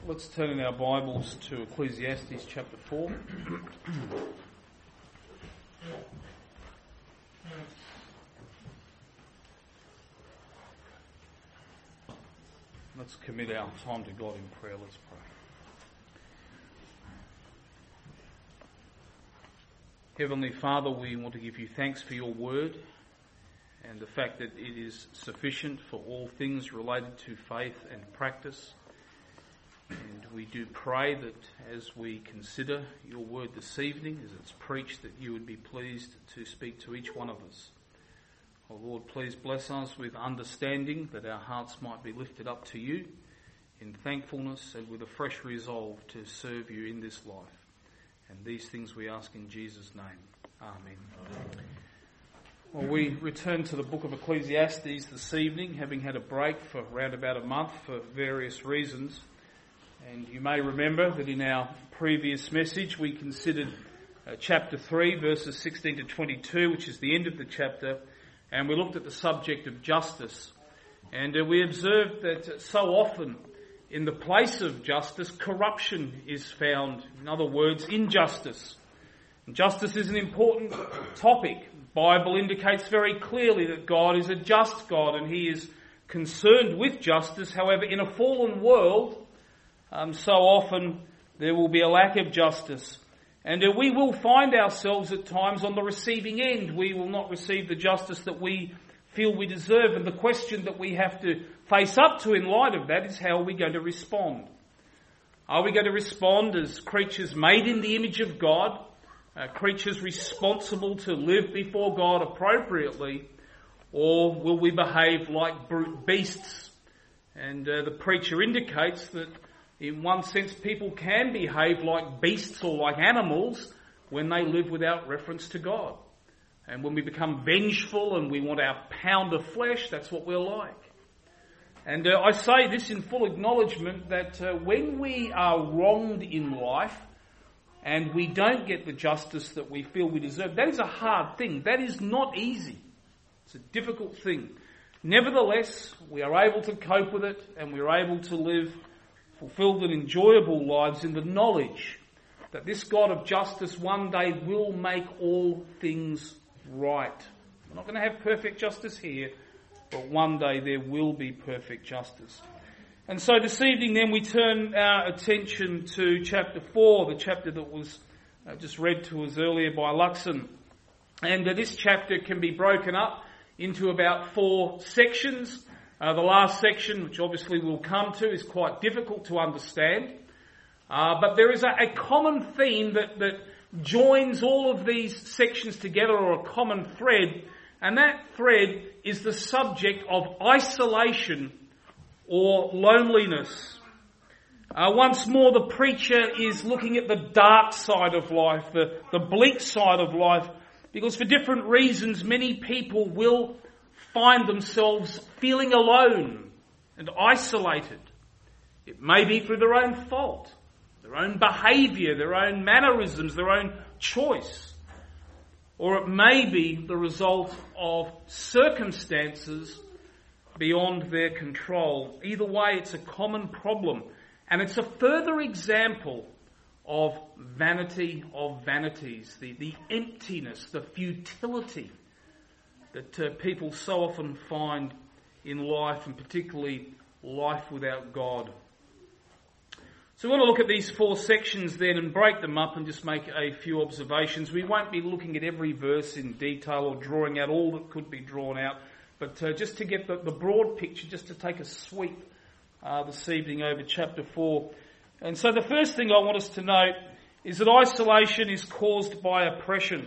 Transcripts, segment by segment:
Let's turn in our Bibles to Ecclesiastes chapter 4. Let's commit our time to God in prayer. Let's pray. Heavenly Father, we want to give you thanks for your word and the fact that it is sufficient for all things related to faith and practice. And we do pray that as we consider your word this evening, as it's preached, that you would be pleased to speak to each one of us. Oh Lord, please bless us with understanding, that our hearts might be lifted up to you in thankfulness and with a fresh resolve to serve you in this life. And these things we ask in Jesus' name. Amen. Well, we return to the book of Ecclesiastes this evening, having had a break for around about a month for various reasons. And you may remember that in our previous message we considered chapter 3, verses 16 to 22, which is the end of the chapter, and we looked at the subject of justice. And we observed that so often in the place of justice, corruption is found. In other words, injustice. And justice is an important topic. The Bible indicates very clearly that God is a just God and he is concerned with justice. However, in a fallen world, so often there will be a lack of justice. And we will find ourselves at times on the receiving end. We will not receive the justice that we feel we deserve. And the question that we have to face up to in light of that is, how are we going to respond? Are we going to respond as creatures made in the image of God, creatures responsible to live before God appropriately, or will we behave like brute beasts? And the preacher indicates that in one sense, people can behave like beasts or like animals when they live without reference to God. And when we become vengeful and we want our pound of flesh, that's what we're like. And I say this in full acknowledgement that when we are wronged in life and we don't get the justice that we feel we deserve, that is a hard thing. That is not easy. It's a difficult thing. Nevertheless, we are able to cope with it and we are able to live fulfilled and enjoyable lives in the knowledge that this God of justice one day will make all things right. We're not going to have perfect justice here, but one day there will be perfect justice. And so this evening then we turn our attention to chapter 4, the chapter that was just read to us earlier by Luxon. And this chapter can be broken up into about 4 sections. The last section, which obviously we'll come to, is quite difficult to understand. But there is a common theme that joins all of these sections together, or a common thread. And that thread is the subject of isolation or loneliness. Once more, the preacher is looking at the dark side of life, the bleak side of life, because for different reasons, many people will find themselves feeling alone and isolated. It may be through their own fault, their own behaviour, their own mannerisms, their own choice. Or it may be the result of circumstances beyond their control. Either way, it's a common problem. And it's a further example of vanity of vanities, the emptiness, the futility that people so often find in life, and particularly life without God. So we want to look at these 4 sections then and break them up and just make a few observations. We won't be looking at every verse in detail or drawing out all that could be drawn out, but just to get the broad picture, just to take a sweep this evening over chapter 4. And so the first thing I want us to note is that isolation is caused by oppression.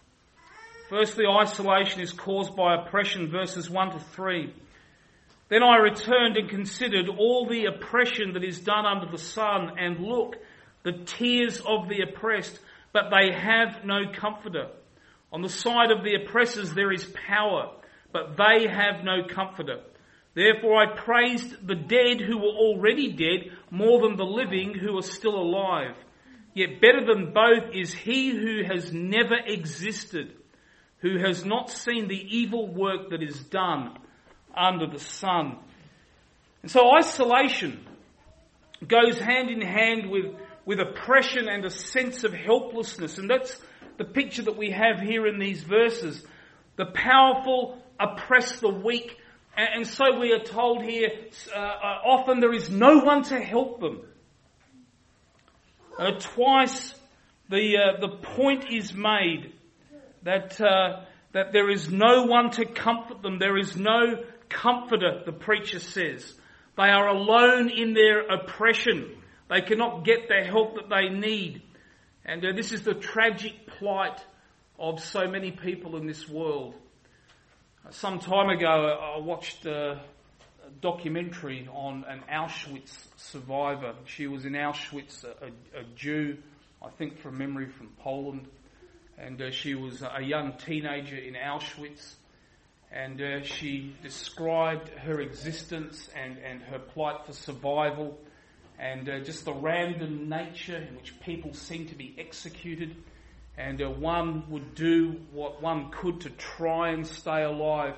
Firstly, isolation is caused by oppression, verses 1 to 3. Then I returned and considered all the oppression that is done under the sun, and look, the tears of the oppressed, but they have no comforter. On the side of the oppressors there is power, but they have no comforter. Therefore I praised the dead who were already dead more than the living who are still alive. Yet better than both is he who has never existed, who has not seen the evil work that is done under the sun. And so isolation goes hand in hand with oppression and a sense of helplessness. And that's the picture that we have here in these verses. The powerful oppress the weak. And so we are told here, often there is no one to help them. Twice the point is made that there is no one to comfort them. There is no comforter, the preacher says. They are alone in their oppression. They cannot get the help that they need. And this is the tragic plight of so many people in this world. Some time ago, I watched a documentary on an Auschwitz survivor. She was in Auschwitz, a Jew, I think from memory from Poland. And she was a young teenager in Auschwitz. And she described her existence and her plight for survival. And just the random nature in which people seem to be executed. And one would do what one could to try and stay alive.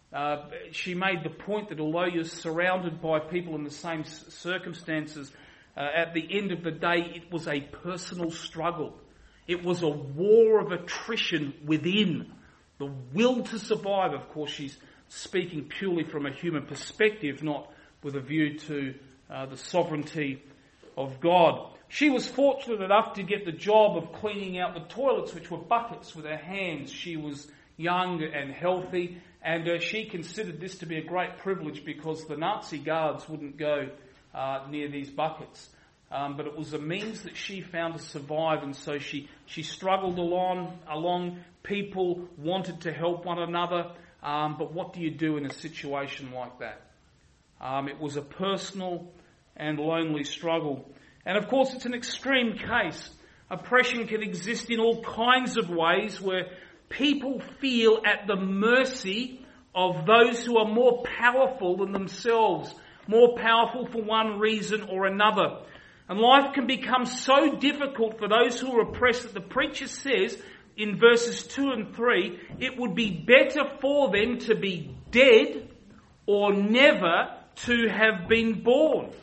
She made the point that although you're surrounded by people in the same circumstances, at the end of the day it was a personal struggle. It was a war of attrition within. The will to survive, of course, she's speaking purely from a human perspective, not with a view to the sovereignty of God. She was fortunate enough to get the job of cleaning out the toilets, which were buckets, with her hands. She was young and healthy, and she considered this to be a great privilege because the Nazi guards wouldn't go near these buckets. But it was a means that she found to survive, and so she struggled along. People wanted to help one another, but what do you do in a situation like that? It was a personal and lonely struggle. And of course it's an extreme case. Oppression can exist in all kinds of ways where people feel at the mercy of those who are more powerful than themselves, more powerful for one reason or another. And life can become so difficult for those who are oppressed that the preacher says in verses 2 and 3, it would be better for them to be dead or never to have been born.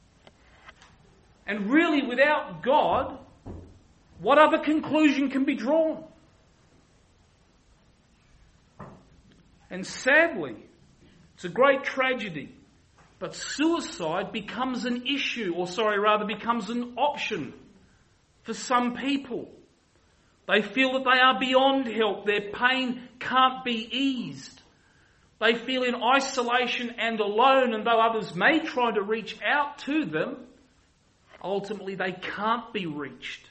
And really, without God, what other conclusion can be drawn? And sadly, it's a great tragedy, but suicide becomes an issue, becomes an option for some people. They feel that they are beyond help. Their pain can't be eased. They feel in isolation and alone, and though others may try to reach out to them, ultimately they can't be reached.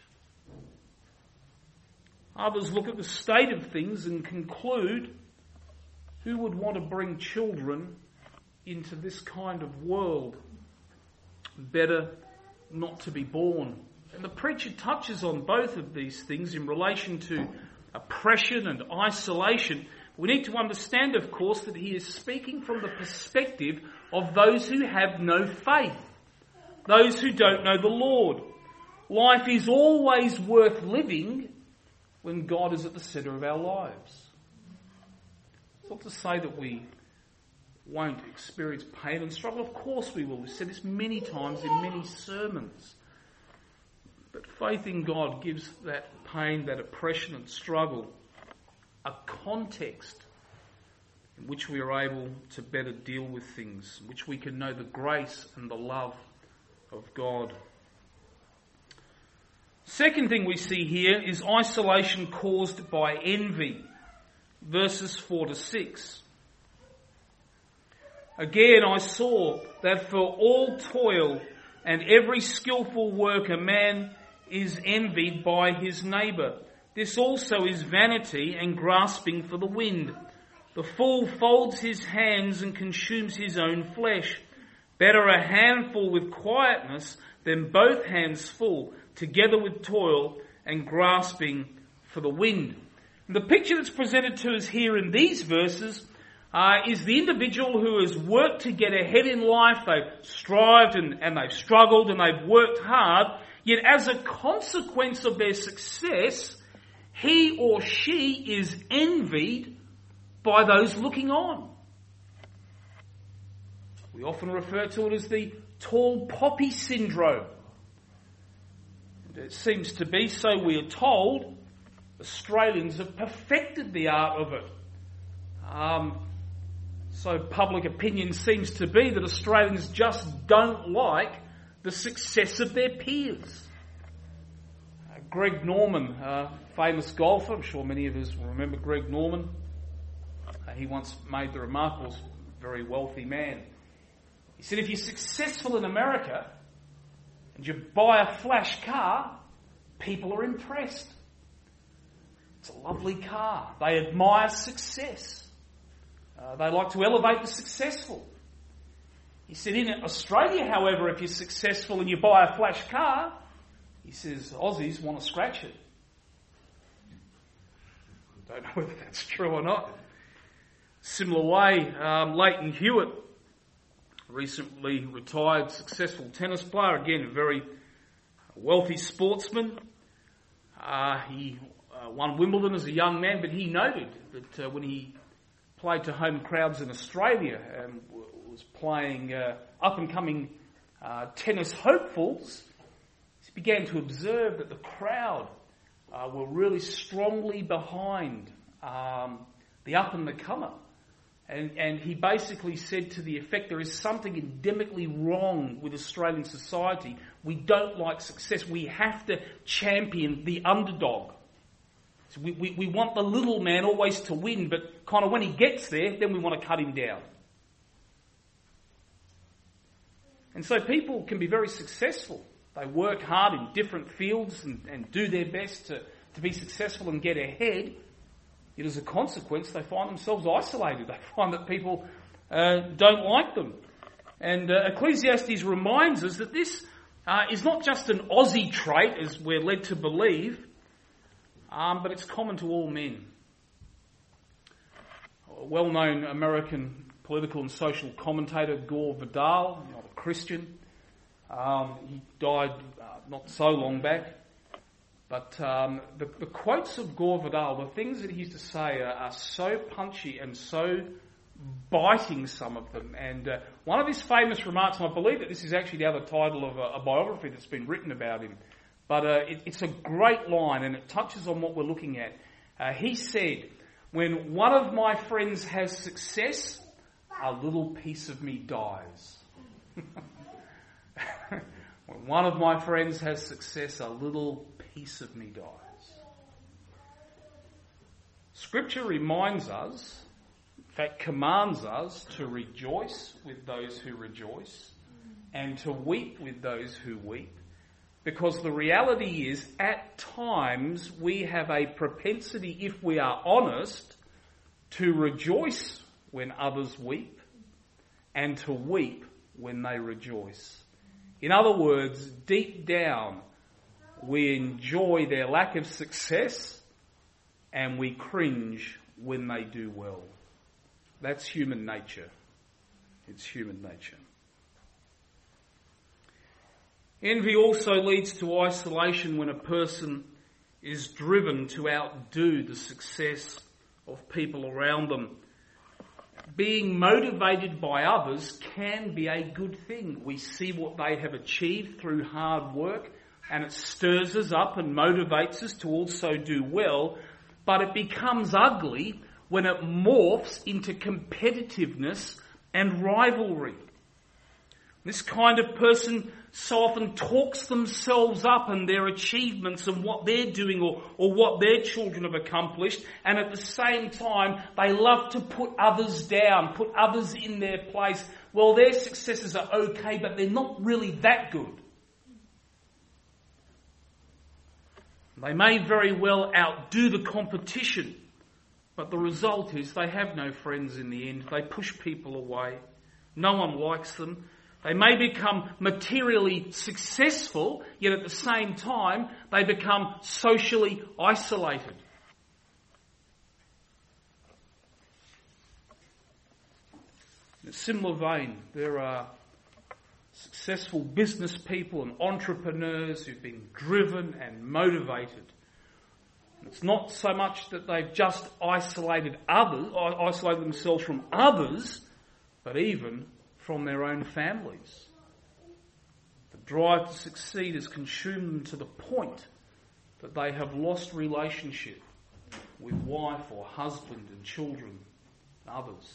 Others look at the state of things and conclude, who would want to bring children into this kind of world? Better not to be born. And the preacher touches on both of these things in relation to oppression and isolation. We need to understand, of course, that he is speaking from the perspective of those who have no faith, those who don't know the Lord. Life is always worth living when God is at the centre of our lives. It's not to say that we won't experience pain and struggle. Of course we will. We've said this many times in many sermons. But faith in God gives that pain, that oppression and struggle, a context in which we are able to better deal with things, in which we can know the grace and the love of God. Second thing we see here is isolation caused by envy. Verses 4 to 6. Again I saw that for all toil and every skillful work a man is envied by his neighbour. This also is vanity and grasping for the wind. The fool folds his hands and consumes his own flesh. Better a handful with quietness than both hands full, together with toil and grasping for the wind. And the picture that's presented to us here in these verses is the individual who has worked to get ahead in life. They've strived and they've struggled and they've worked hard. Yet as a consequence of their success, he or she is envied by those looking on. We often refer to it as the tall poppy syndrome. It seems to be, so we are told, Australians have perfected the art of it. So public opinion seems to be that Australians just don't like the success of their peers. Greg Norman, famous golfer, I'm sure many of us will remember Greg Norman. He once made the remark, was a very wealthy man. He said, if you're successful in America and you buy a flash car, people are impressed. It's a lovely car. They admire success. They like to elevate the successful. He said, in Australia, however, if you're successful and you buy a flash car, he says, Aussies want to scratch it. Don't know whether that's true or not. Similar way, Leighton Hewitt, recently retired successful tennis player, again a very wealthy sportsman. He won Wimbledon as a young man, but he noted that when he played to home crowds in Australia and was playing up-and-coming tennis hopefuls, he began to observe that the crowd were really strongly behind the up-and-comer. And he basically said to the effect, there is something endemically wrong with Australian society. We don't like success. We have to champion the underdog. So we want the little man always to win, but kind of when he gets there, then we want to cut him down. And so people can be very successful. They work hard in different fields and do their best to be successful and get ahead. Yet as a consequence, they find themselves isolated. They find that people don't like them. And Ecclesiastes reminds us that this is not just an Aussie trait, as we're led to believe, but it's common to all men. A well-known American political and social commentator, Gore Vidal, not a Christian, he died not so long back. But the quotes of Gore Vidal, the things that he used to say are so punchy and so biting, some of them. And one of his famous remarks, and I believe that this is actually the other title of a biography that's been written about him, but it's a great line and it touches on what we're looking at. He said, when one of my friends has success, a little piece of me dies. When one of my friends has success, a little piece of me dies. Scripture reminds us, in fact commands us, to rejoice with those who rejoice and to weep with those who weep, because the reality is at times we have a propensity, if we are honest, to rejoice when others weep and to weep when they rejoice. In other words, deep down, we enjoy their lack of success and we cringe when they do well. That's human nature. It's human nature. Envy also leads to isolation when a person is driven to outdo the success of people around them. Being motivated by others can be a good thing. We see what they have achieved through hard work, and it stirs us up and motivates us to also do well, but it becomes ugly when it morphs into competitiveness and rivalry. This kind of person so often talks themselves up and their achievements and what they're doing or what their children have accomplished, and at the same time they love to put others down, put others in their place. Well, their successes are okay, but they're not really that good. They may very well outdo the competition, but the result is they have no friends in the end. They push people away. No one likes them. They may become materially successful, yet at the same time they become socially isolated. In a similar vein, there are successful business people and entrepreneurs who've been driven and motivated. It's not so much that they've just isolated themselves from others, but even from their own families. drive to succeed has consumed them to the point that they have lost relationship with wife or husband and children and others.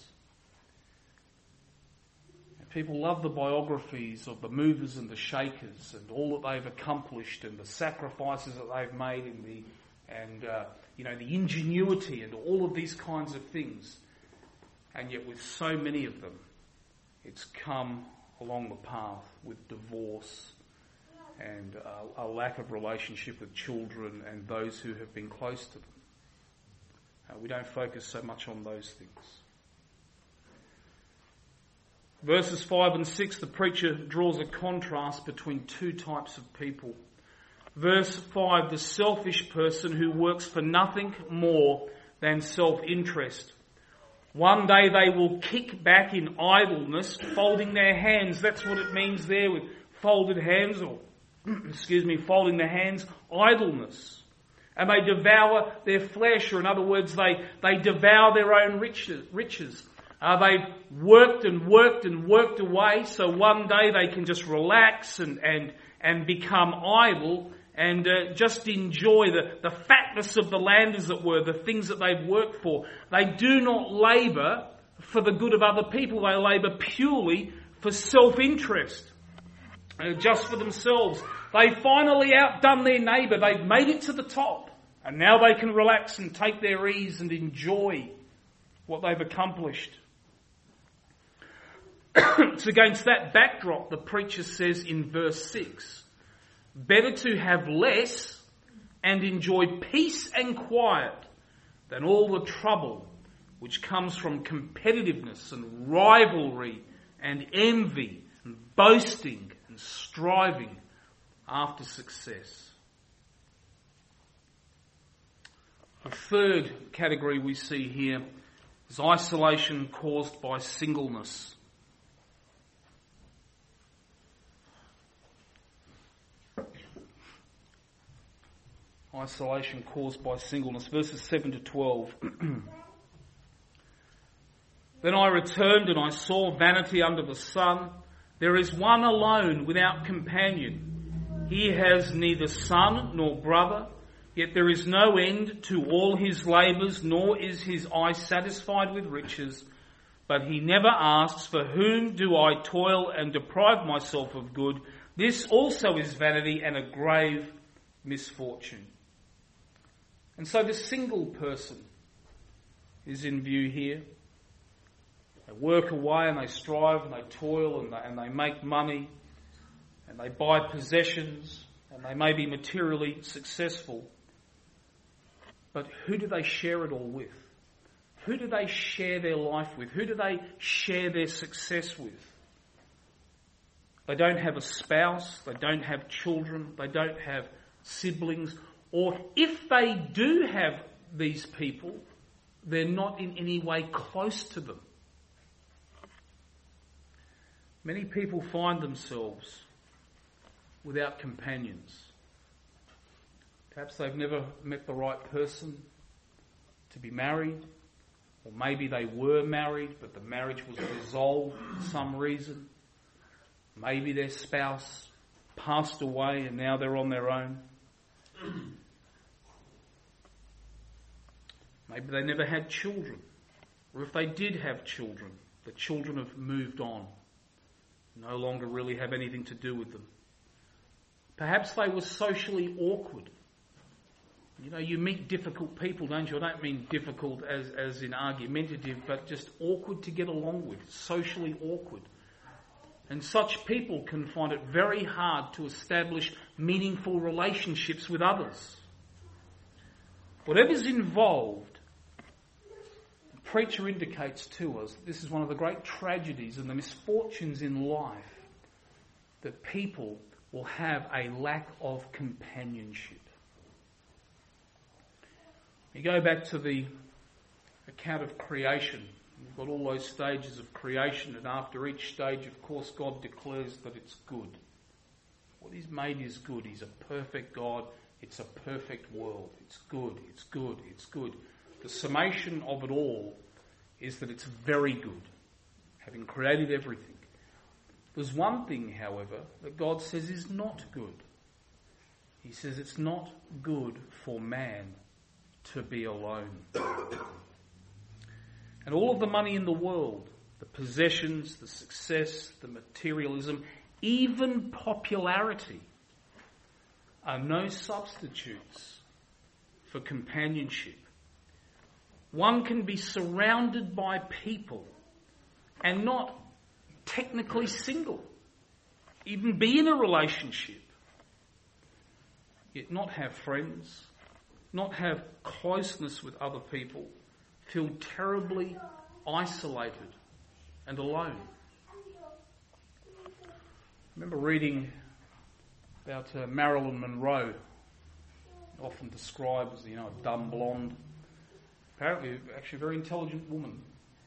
And people love the biographies of the movers and the shakers and all that they've accomplished and the sacrifices that they've made and the ingenuity and all of these kinds of things. And yet with so many of them, it's come along the path with divorce and a lack of relationship with children and those who have been close to them. We don't focus so much on those things. Verses 5 and 6, the preacher draws a contrast between two types of people. Verse 5, the selfish person who works for nothing more than self-interest. One day they will kick back in idleness, folding their hands. That's what it means there with folded hands, or, folding their hands, idleness. And they devour their flesh, or in other words, they devour their own riches. They've worked and worked and worked away, so one day they can just relax and become idle and just enjoy the fatness of the land, as it were, the things that they've worked for. They do not labour for the good of other people. They labour purely for self-interest, just for themselves. They've finally outdone their neighbour. They've made it to the top. And now they can relax and take their ease and enjoy what they've accomplished. It's against that backdrop the preacher says in verse 6, better to have less and enjoy peace and quiet than all the trouble which comes from competitiveness and rivalry and envy and boasting and striving after success. The third category we see here is isolation caused by singleness. Isolation caused by singleness. Verses 7 to 12. Then I returned and I saw vanity under the sun. There is one alone without companion. He has neither son nor brother, yet there is no end to all his labours, nor is his eye satisfied with riches. But he never asks, for whom do I toil and deprive myself of good? This also is vanity and a grave misfortune. And so the single person is in view here. They work away and they strive and they toil and they make money and they buy possessions and they may be materially successful. But who do they share it all with? Who do they share their life with? Who do they share their success with? They don't have a spouse, they don't have children, they don't have siblings, or if they do have these people, they're not in any way close to them. Many people find themselves without companions. Perhaps they've never met the right person to be married, or maybe they were married but the marriage was dissolved for some reason. Maybe their spouse passed away and now they're on their own. Maybe they never had children, or if they did have children, the children have moved on, no longer really have anything to do with them. Perhaps they were socially awkward. You know, you meet difficult people, don't you? I don't mean difficult as in argumentative, but just awkward to get along with, socially awkward. And such people can find it very hard to establish meaningful relationships with others. Whatever's involved, the preacher indicates to us this is one of the great tragedies and the misfortunes in life, that people will have a lack of companionship. You go back to the account of creation. We've got all those stages of creation, and after each stage, of course, God declares that it's good. What He's made is good. He's a perfect God. It's a perfect world. It's good. It's good. It's good. The summation of it all is that it's very good, having created everything. There's one thing, however, that God says is not good. He says it's not good for man to be alone. And all of the money in the world, the possessions, the success, the materialism, even popularity, are no substitutes for companionship. One can be surrounded by people and not technically single, even be in a relationship, yet not have friends, not have closeness with other people, feel terribly isolated and alone. I remember reading about Marilyn Monroe, often described as, a dumb blonde, apparently actually a very intelligent woman.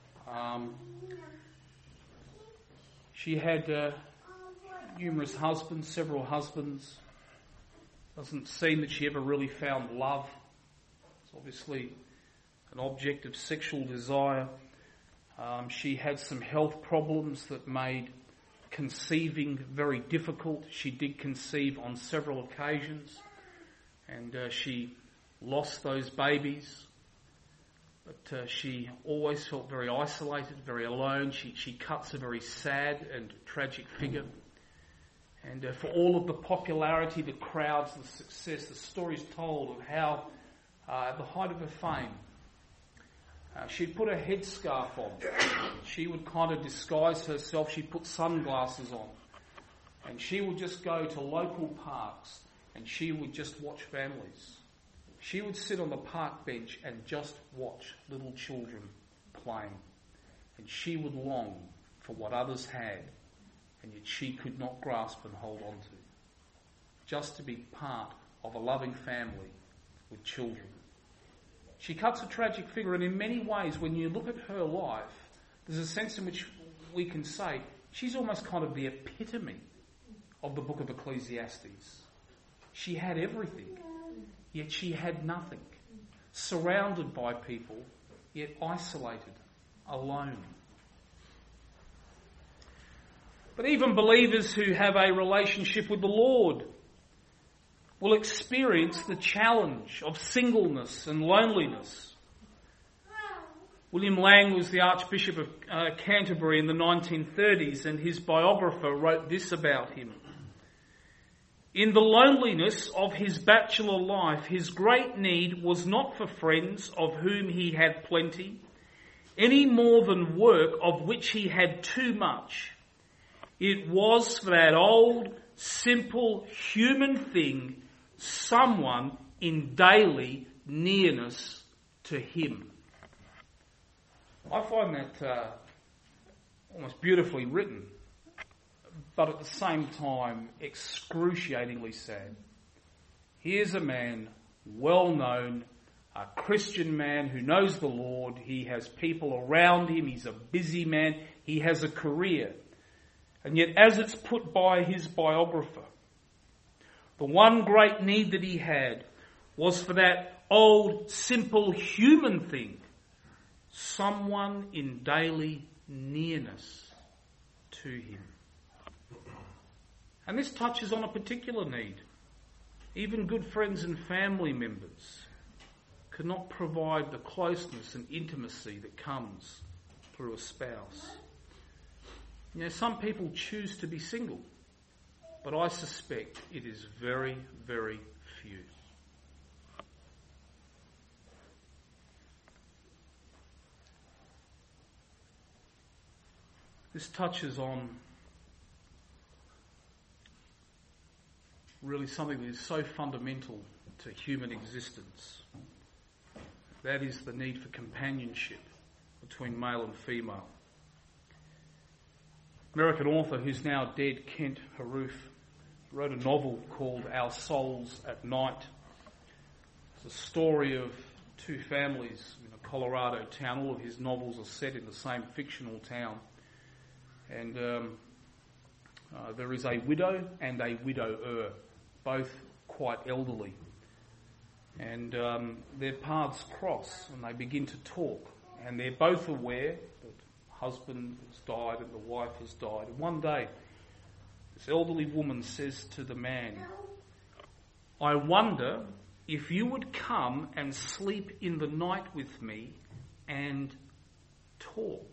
She had numerous husbands, several husbands. Doesn't seem that she ever really found love. It's obviously an object of sexual desire. She had some health problems that made conceiving very difficult. She did conceive on several occasions, and she lost those babies. But she always felt very isolated, very alone. She cuts a very sad and tragic figure. And for all of the popularity, the crowds, the success, the stories told of how, at the height of her fame, she'd put a headscarf on. She would kind of disguise herself. She'd put sunglasses on. And she would just go to local parks and she would just watch families. She would sit on the park bench and just watch little children playing. And she would long for what others had, and yet she could not grasp and hold on to. Just to be part of a loving family with children. She cuts a tragic figure, and in many ways, when you look at her life, there's a sense in which we can say she's almost kind of the epitome of the book of Ecclesiastes. She had everything, yet she had nothing. Surrounded by people, yet isolated, alone. But even believers who have a relationship with the Lord will experience the challenge of singleness and loneliness. William Lang was the Archbishop of Canterbury in the 1930s, and his biographer wrote this about him. In the loneliness of his bachelor life, his great need was not for friends of whom he had plenty, any more than work of which he had too much. It was for that old, simple human thing, someone in daily nearness to him. I find that almost beautifully written, but at the same time excruciatingly sad. Here's a man, well known, a Christian man who knows the Lord. He has people around him. He's a busy man. He has a career. And yet, as it's put by his biographer, the one great need that he had was for that old, simple human thing, someone in daily nearness to him. And this touches on a particular need. Even good friends and family members could not provide the closeness and intimacy that comes through a spouse. Some people choose to be single, but I suspect it is very, very few. This touches on really something that is so fundamental to human existence. That is the need for companionship between male and female. American author who's now dead, Kent Haruf, wrote a novel called Our Souls at Night. It's a story of two families in a Colorado town. All of his novels are set in the same fictional town. And there is a widow and a widower, both quite elderly. And their paths cross and they begin to talk. And they're both aware that the husband has died and the wife has died. And one day This elderly woman says to the man, "I wonder if you would come and sleep in the night with me and talk."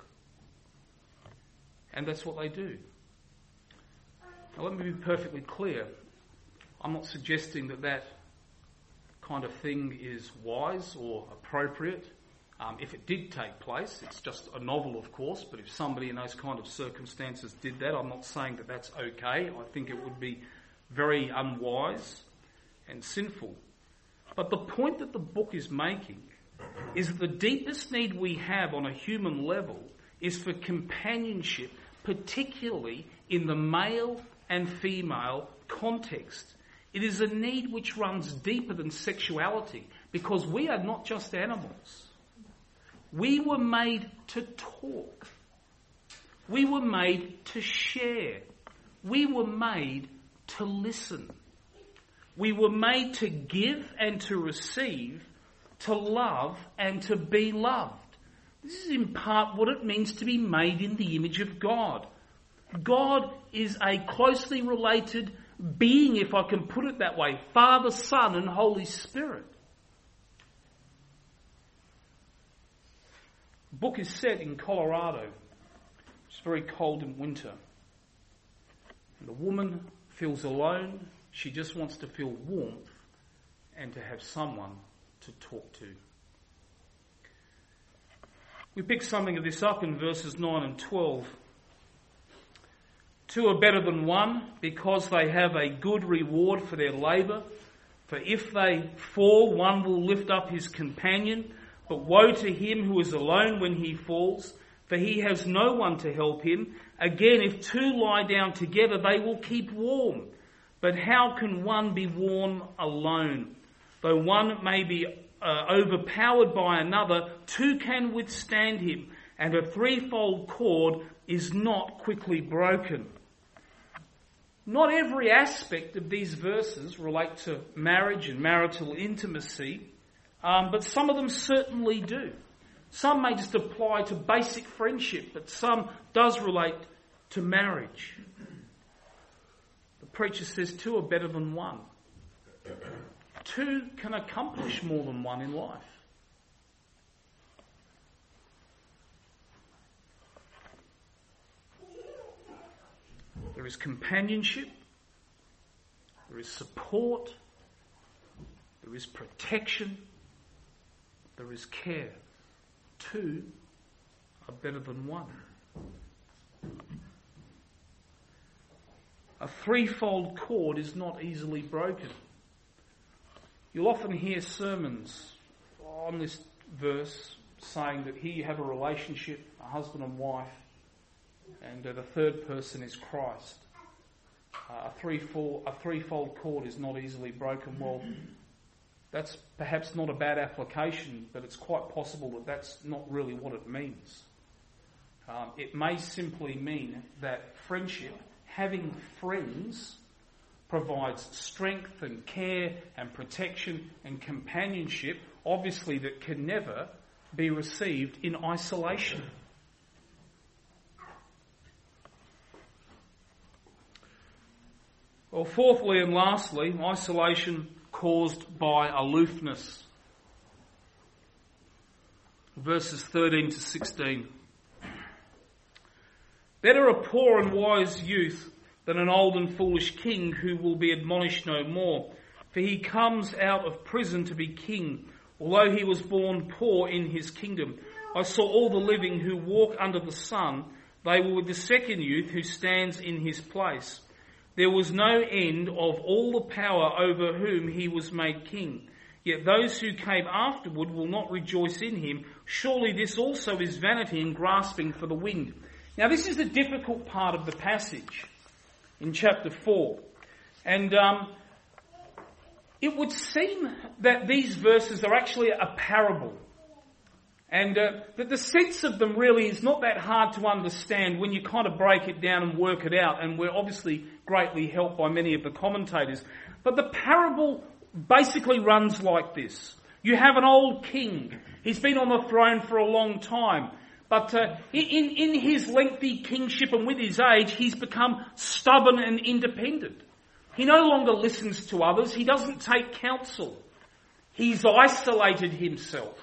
And that's what they do. Now let me be perfectly clear. I'm not suggesting that kind of thing is wise or appropriate. If it did take place, it's just a novel, of course, but if somebody in those kind of circumstances did that, I'm not saying that that's okay. I think it would be very unwise and sinful. But the point that the book is making is that the deepest need we have on a human level is for companionship, particularly in the male and female context. It is a need which runs deeper than sexuality, because we are not just animals. We were made to talk. We were made to share. We were made to listen. We were made to give and to receive, to love and to be loved. This is in part what it means to be made in the image of God. God is a closely related being, if I can put it that way, Father, Son and Holy Spirit. The book is set in Colorado. It's very cold in winter. And the woman feels alone. She just wants to feel warmth and to have someone to talk to. We pick something of this up in verses 9 and 12. Two are better than one because they have a good reward for their labour. For if they fall, one will lift up his companion. But woe to him who is alone when he falls, for he has no one to help him. Again, if two lie down together, they will keep warm. But how can one be warm alone? Though one may be overpowered by another, two can withstand him, and a threefold cord is not quickly broken. Not every aspect of these verses relate to marriage and marital intimacy, but some of them certainly do. Some may just apply to basic friendship, but some does relate to marriage. The preacher says two are better than one. Two can accomplish more than one in life. There is companionship, there is support, there is protection, there is care. Two are better than one. A threefold cord is not easily broken. You'll often hear sermons on this verse saying that here you have a relationship, a husband and wife, and the third person is Christ. A threefold cord is not easily broken. Well, that's perhaps not a bad application, but it's quite possible that that's not really what it means. It may simply mean that friendship, having friends, provides strength and care and protection and companionship, obviously that can never be received in isolation. Well, fourthly and lastly, isolation caused by aloofness. Verses 13 to 16. Better a poor and wise youth than an old and foolish king who will be admonished no more. For he comes out of prison to be king, although he was born poor in his kingdom. I saw all the living who walk under the sun. They were with the second youth who stands in his place. There was no end of all the power over whom he was made king. Yet those who came afterward will not rejoice in him. Surely this also is vanity and grasping for the wind. Now this is the difficult part of the passage in chapter 4. And it would seem that these verses are actually a parable. And that the sense of them really is not that hard to understand when you kind of break it down and work it out. And we're obviously greatly helped by many of the commentators. But the parable basically runs like this. You have an old king. He's been on the throne for a long time. But in his lengthy kingship and with his age, he's become stubborn and independent. He no longer listens to others. He doesn't take counsel. He's isolated himself.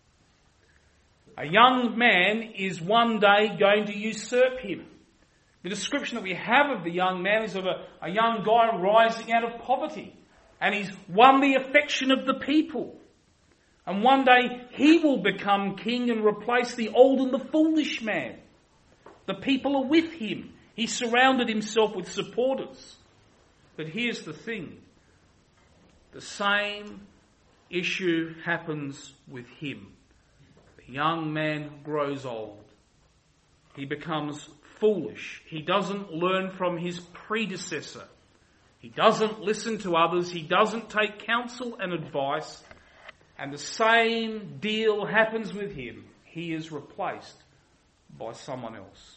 A young man is one day going to usurp him. The description that we have of the young man is of a young guy rising out of poverty. And he's won the affection of the people. And one day he will become king and replace the old and the foolish man. The people are with him. He surrounded himself with supporters. But here's the thing. The same issue happens with him. The young man grows old. He becomes foolish. He doesn't learn from his predecessor. He doesn't listen to others. He doesn't take counsel and advice. And the same deal happens with him. He is replaced by someone else.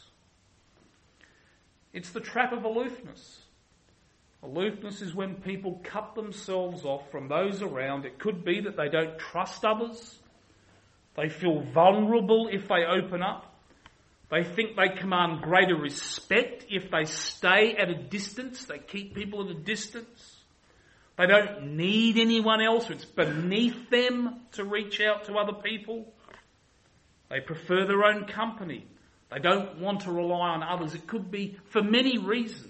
It's the trap of aloofness. Aloofness is when people cut themselves off from those around. It could be that they don't trust others. They feel vulnerable if they open up. They think they command greater respect if they stay at a distance. They keep people at a distance. They don't need anyone else. It's beneath them to reach out to other people. They prefer their own company. They don't want to rely on others. It could be for many reasons.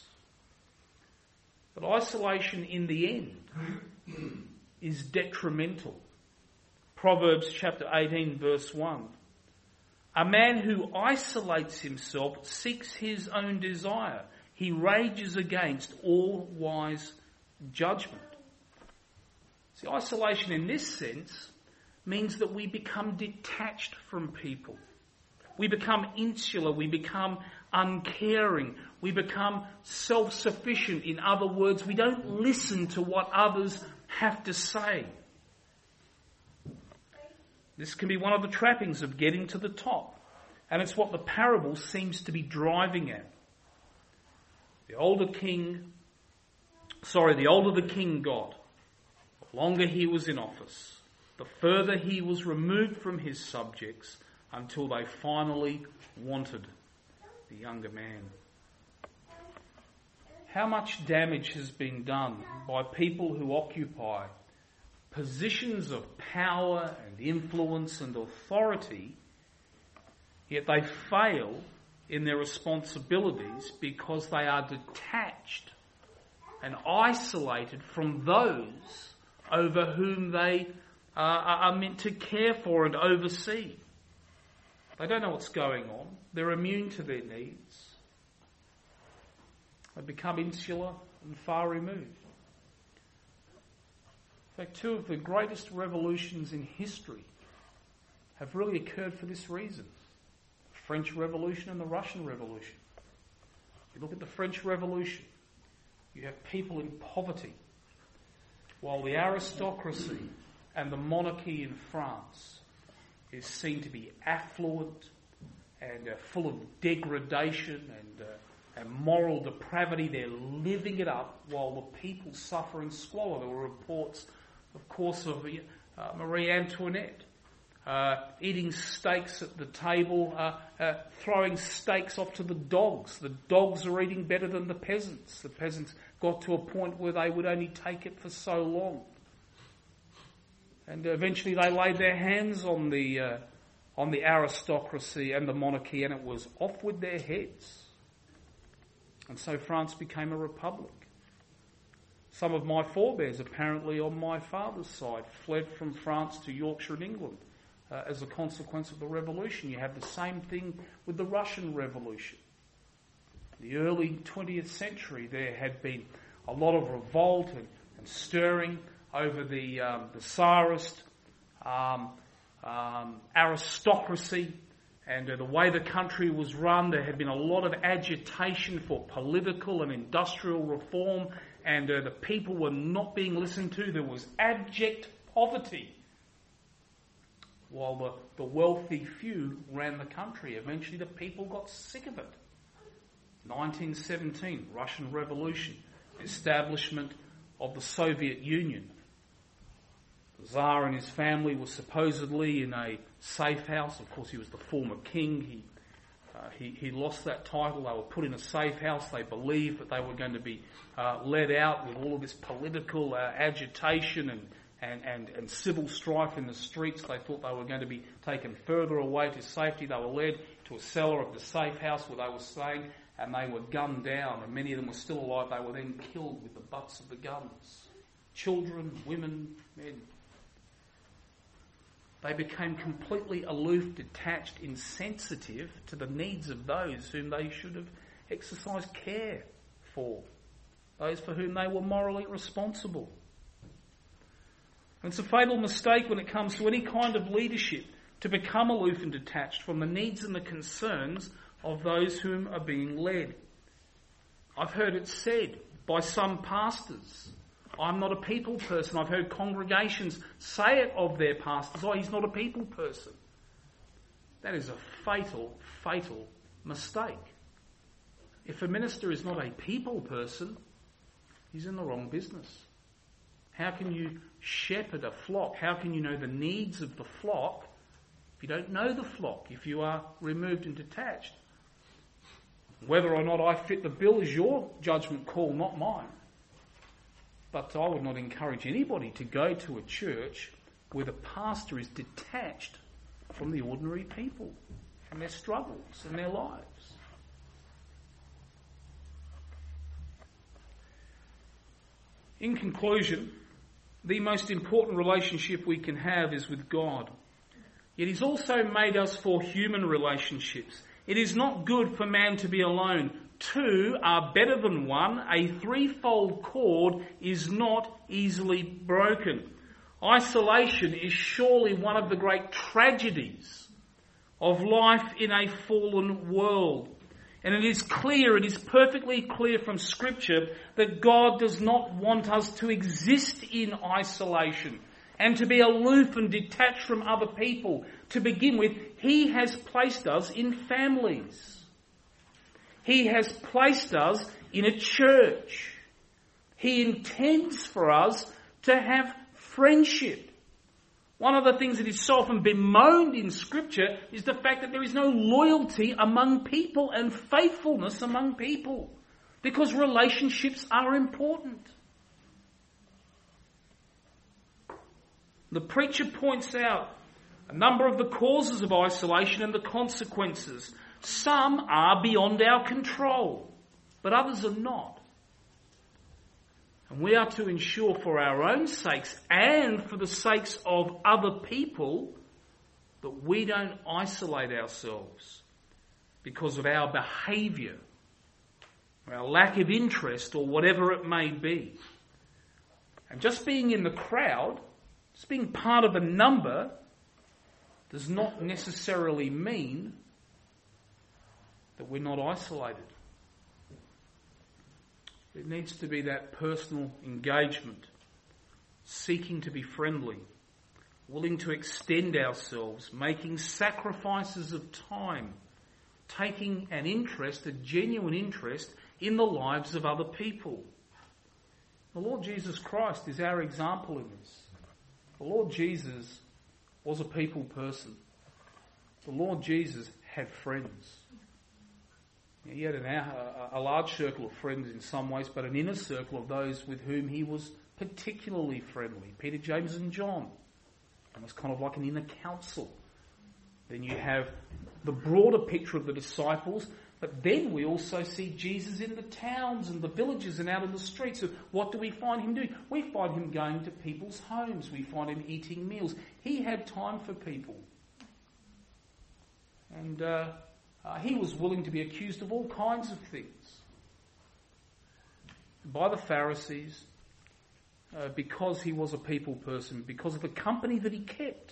But isolation in the end is detrimental. Proverbs chapter 18 verse 1. A man who isolates himself seeks his own desire. He rages against all wise judgment. See, isolation in this sense means that we become detached from people. We become insular. We become uncaring. We become self-sufficient. In other words, we don't listen to what others have to say. This can be one of the trappings of getting to the top. And it's what the parable seems to be driving at. The older the king got, the longer he was in office, the further he was removed from his subjects until they finally wanted the younger man. How much damage has been done by people who occupy positions of power and influence and authority, yet they fail in their responsibilities because they are detached and isolated from those over whom they are meant to care for and oversee. They don't know what's going on. They're immune to their needs. They become insular and far removed. In fact, two of the greatest revolutions in history have really occurred for this reason. The French Revolution and the Russian Revolution. You look at the French Revolution, you have people in poverty, while the aristocracy and the monarchy in France is seen to be affluent and full of degradation and moral depravity. They're living it up while the people suffer in squalor. There were reports, of course, of Marie Antoinette eating steaks at the table, throwing steaks off to the dogs. The dogs are eating better than the peasants. The peasants got to a point where they would only take it for so long. And eventually they laid their hands on the aristocracy and the monarchy, and it was off with their heads. And so France became a republic. Some of my forebears, apparently on my father's side, fled from France to Yorkshire and England as a consequence of the revolution. You have the same thing with the Russian Revolution. In the early 20th century, there had been a lot of revolt and stirring over the Tsarist aristocracy and the way the country was run. There had been a lot of agitation for political and industrial reform, and the people were not being listened to. There was abject poverty, while the wealthy few ran the country. Eventually the people got sick of it. 1917, Russian Revolution, establishment of the Soviet Union. The Tsar and his family were supposedly in a safe house. Of course, he was the former king. He lost that title. They were put in a safe house. They believed that they were going to be let out with all of this political agitation and civil strife in the streets. They thought they were going to be taken further away to safety. They were led to a cellar of the safe house where they were staying, and they were gunned down, and many of them were still alive. They were then killed with the butts of the guns. Children, women, men. They became completely aloof, detached, insensitive to the needs of those whom they should have exercised care for, those for whom they were morally responsible. And it's a fatal mistake when it comes to any kind of leadership to become aloof and detached from the needs and the concerns of those whom are being led. I've heard it said by some pastors, I'm not a people person. I've heard congregations say it of their pastors, oh, he's not a people person. That is a fatal, fatal mistake. If a minister is not a people person, he's in the wrong business. How can you shepherd a flock? How can you know the needs of the flock if you don't know the flock, if you are removed and detached? Whether or not I fit the bill is your judgment call, not mine. But I would not encourage anybody to go to a church where the pastor is detached from the ordinary people and their struggles and their lives. In conclusion, the most important relationship we can have is with God. Yet He's also made us for human relationships. It is not good for man to be alone. Two are better than one. A threefold cord is not easily broken. Isolation is surely one of the great tragedies of life in a fallen world. And it is perfectly clear from Scripture that God does not want us to exist in isolation and to be aloof and detached from other people. To begin with, He has placed us in families. He has placed us in a church. He intends for us to have friendship. One of the things that is so often bemoaned in Scripture is the fact that there is no loyalty among people and faithfulness among people, because relationships are important. The preacher points out a number of the causes of isolation and the consequences. Some are beyond our control, but others are not. And we are to ensure for our own sakes and for the sakes of other people that we don't isolate ourselves because of our behaviour, or our lack of interest, or whatever it may be. And just being in the crowd, just being part of a number, does not necessarily mean that we're not isolated. There needs to be that personal engagement, seeking to be friendly, willing to extend ourselves, making sacrifices of time, taking an interest, a genuine interest, in the lives of other people. The Lord Jesus Christ is our example in this. The Lord Jesus was a people person. The Lord Jesus had friends. He had a large circle of friends in some ways, but an inner circle of those with whom he was particularly friendly. Peter, James and John. And it's kind of like an inner council. Then you have the broader picture of the disciples, but then we also see Jesus in the towns and the villages and out in the streets. So what do we find him doing? We find him going to people's homes. We find him eating meals. He had time for people. And he was willing to be accused of all kinds of things by the Pharisees because he was a people person, because of the company that he kept.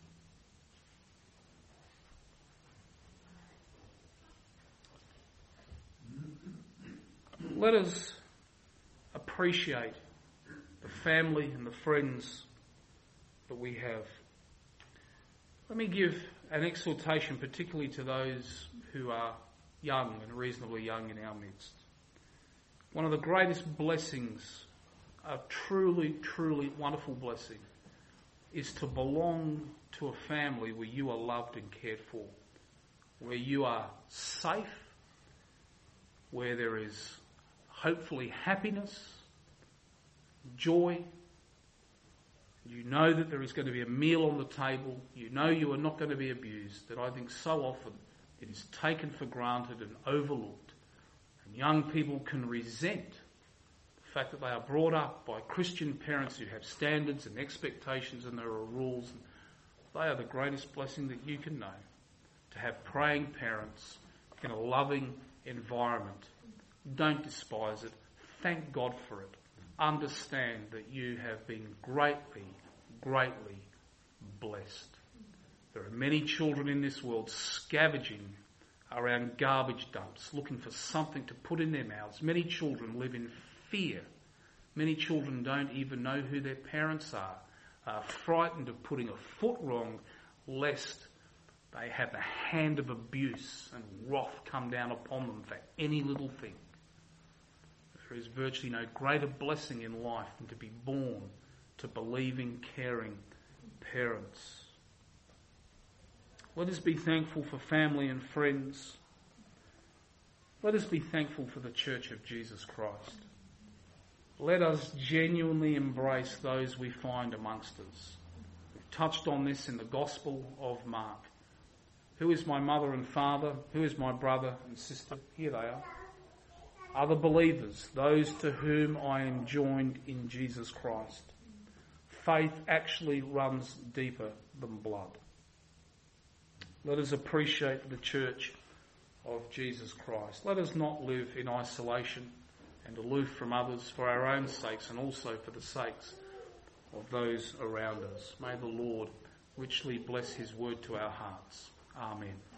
Let us appreciate the family and the friends that we have. Let me give an exhortation particularly to those who are young and reasonably young in our midst. One of the greatest blessings, a truly, truly wonderful blessing, is to belong to a family where you are loved and cared for, where you are safe, where there is hopefully happiness, joy. You know that there is going to be a meal on the table. You know you are not going to be abused. That I think so often it is taken for granted and overlooked. And young people can resent the fact that they are brought up by Christian parents who have standards and expectations and there are rules. They are the greatest blessing that you can know. To have praying parents in a loving environment. Don't despise it. Thank God for it. Understand that you have been greatly, greatly blessed. There are many children in this world scavenging around garbage dumps, looking for something to put in their mouths. Many children live in fear. Many children don't even know who their parents are frightened of putting a foot wrong, lest they have the hand of abuse and wrath come down upon them for any little thing. There is virtually no greater blessing in life than to be born to believing, caring parents. Let us be thankful for family and friends. Let us be thankful for the Church of Jesus Christ. Let us genuinely embrace those we find amongst us. We've touched on this in the Gospel of Mark. Who is my mother and father? Who is my brother and sister? Here they are. Other believers, those to whom I am joined in Jesus Christ. Faith actually runs deeper than blood. Let us appreciate the Church of Jesus Christ. Let us not live in isolation and aloof from others for our own sakes and also for the sakes of those around us. May the Lord richly bless his word to our hearts. Amen.